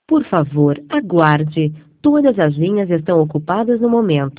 Por favor, aguarde. Todas as linhas estão ocupadas no momento.